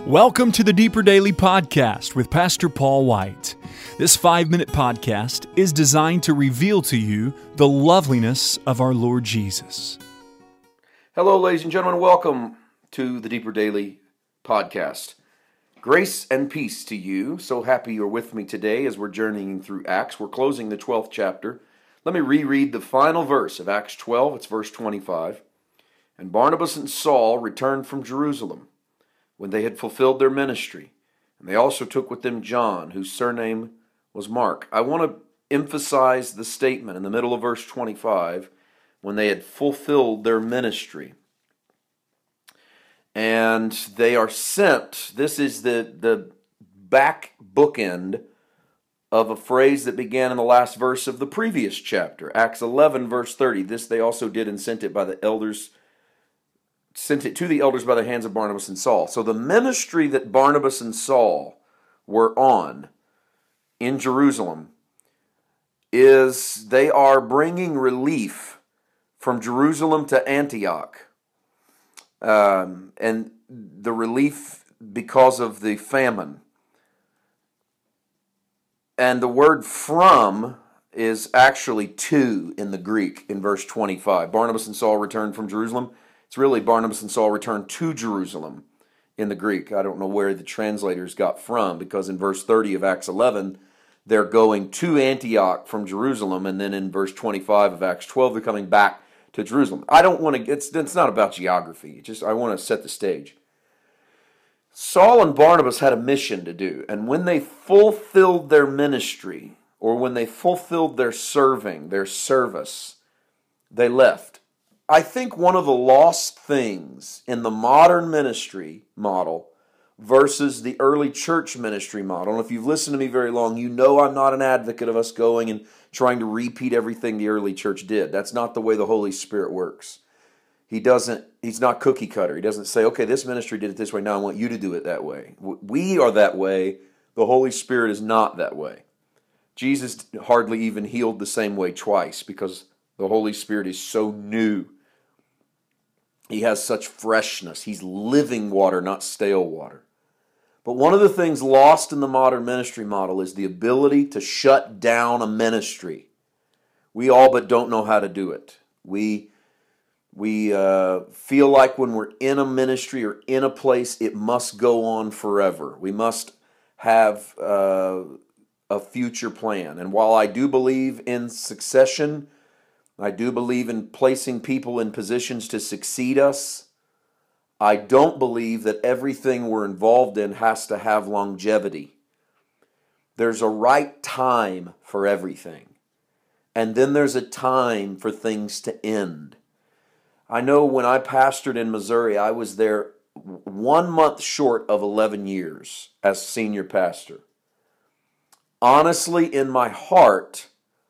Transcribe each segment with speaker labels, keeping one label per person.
Speaker 1: Welcome to the Deeper Daily Podcast with Pastor Paul White. This 5-minute podcast is designed to reveal to you the loveliness of our Lord Jesus.
Speaker 2: Hello, ladies and gentlemen. Welcome to the Deeper Daily Podcast. Grace and peace to you. So happy you're with me today as we're journeying through Acts. We're closing the 12th chapter. Let me reread the final verse of Acts 12. It's verse 25. And Barnabas and Saul returned from Jerusalem when they had fulfilled their ministry. And they also took with them John, whose surname was Mark. I want to emphasize the statement in the middle of verse 25, when they had fulfilled their ministry. And they are sent. This is the back bookend of a phrase that began in the last verse of the previous chapter. Acts 11, verse 30. This they also did and sent it to the elders by the hands of Barnabas and Saul. So the ministry that Barnabas and Saul were on in Jerusalem is they are bringing relief from Jerusalem to Antioch. And the relief because of the famine. And the word from is actually to in the Greek in verse 25. Barnabas and Saul returned from Jerusalem. It's really Barnabas and Saul returned to Jerusalem in the Greek. I don't know where the translators got from, because in verse 30 of Acts 11, they're going to Antioch from Jerusalem, and then in verse 25 of Acts 12, they're coming back to Jerusalem. I don't want to, it's not about geography. I want to set the stage. Saul and Barnabas had a mission to do, and when they fulfilled their ministry, or when they fulfilled their serving, their service, they left. I think one of the lost things in the modern ministry model versus the early church ministry model, and if you've listened to me very long, you know I'm not an advocate of us going and trying to repeat everything the early church did. That's not the way the Holy Spirit works. He's not cookie cutter. He doesn't say, okay, this ministry did it this way, now I want you to do it that way. We are that way. The Holy Spirit is not that way. Jesus hardly even healed the same way twice because the Holy Spirit is so new. He has such freshness. He's living water, not stale water. But one of the things lost in the modern ministry model is the ability to shut down a ministry. We all but don't know how to do it. We feel like when we're in a ministry or in a place, it must go on forever. We must have a future plan. And while I do believe in succession, I do believe in placing people in positions to succeed us, I don't believe that everything we're involved in has to have longevity. There's a right time for everything. And then there's a time for things to end. I know when I pastored in Missouri, I was there 1 month short of 11 years as senior pastor. Honestly, in my heart,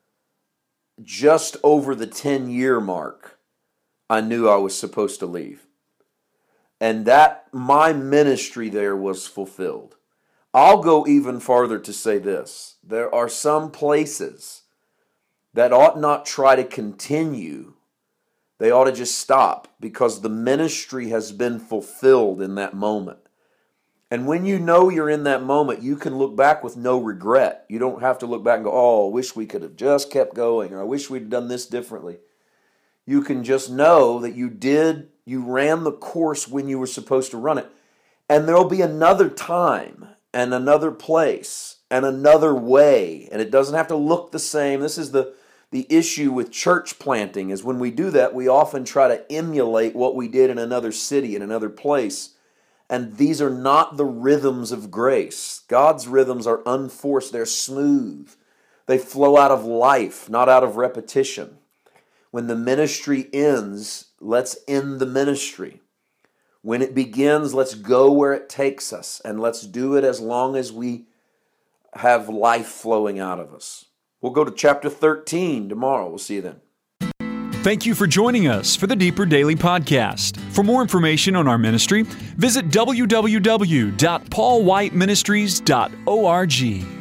Speaker 2: just over the 10-year mark, I knew I was supposed to leave. And that my ministry there was fulfilled. I'll go even farther to say this. There are some places that ought not try to continue. They ought to just stop because the ministry has been fulfilled in that moment. And when you know you're in that moment, you can look back with no regret. You don't have to look back and go, oh, I wish we could have just kept going, or I wish we'd done this differently. You can just know that you ran the course when you were supposed to run it. And there'll be another time and another place and another way. And it doesn't have to look the same. This is the issue with church planting, is when we do that, we often try to emulate what we did in another city, in another place. And these are not the rhythms of grace. God's rhythms are unforced. They're smooth. They flow out of life, not out of repetition. When the ministry ends, let's end the ministry. When it begins, let's go where it takes us. And let's do it as long as we have life flowing out of us. We'll go to chapter 13 tomorrow. We'll see you then.
Speaker 1: Thank you for joining us for the Deeper Daily Podcast. For more information on our ministry, visit www.paulwhiteministries.org.